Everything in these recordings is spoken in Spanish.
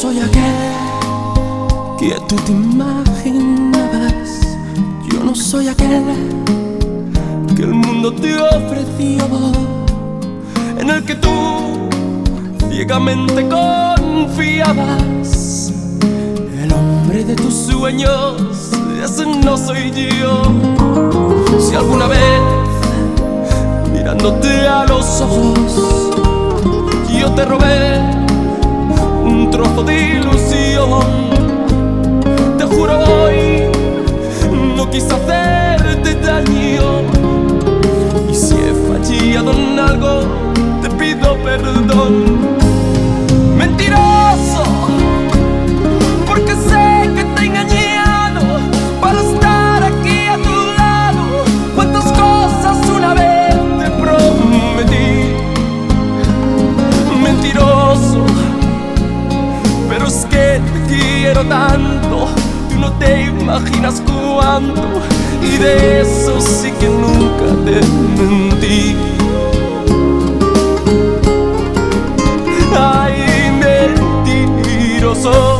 soy aquel que tú te imaginabas. Yo no soy aquel que el mundo te ofreció, en el que tú ciegamente confiabas. El hombre de tus sueños, ese no soy yo. Si alguna vez, mirándote a los ojos, yo te robé un trozo de ilusión, te juro hoy no quise hacerte daño. Y si he fallado en algo, te pido perdón. Mentiroso, porque sé que te he engañado para estar aquí a tu lado. Cuántas cosas una vez te prometí. Mentiroso, pero es que te quiero tanto, tú no te imaginas cuánto, y de eso sí que nunca te mentí. Ay, mentiroso.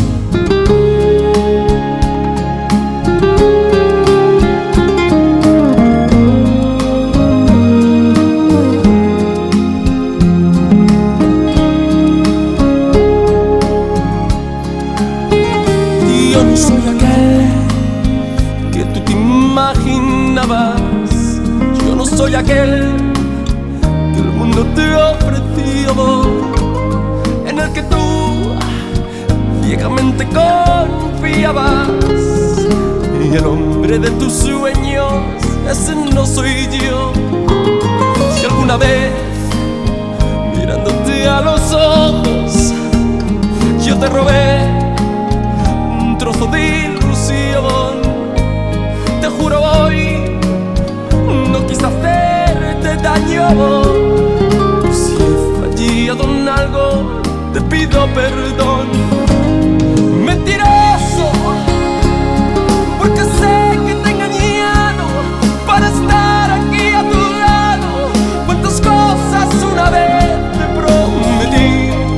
Yo no soy aquel que tú te imaginabas. Yo no soy aquel que el mundo te ofreció, en el que tú ciegamente confiabas. Y el hombre de tus sueños, ese no soy yo. Si alguna vez, mirándote a los ojos, yo te robé un trozo de ilusión, te juro hoy no quise hacerte daño. Si he fallado en algo, te pido perdón. Mentiroso, porque sé que te he engañado para estar aquí a tu lado. Cuántas cosas una vez te prometí.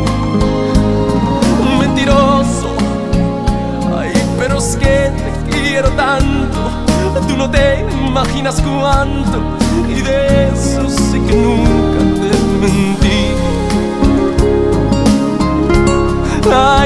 Mentiroso, ay, pero es que te quiero tanto, tú no te imaginas cuánto, y de eso sí que nunca te mentí.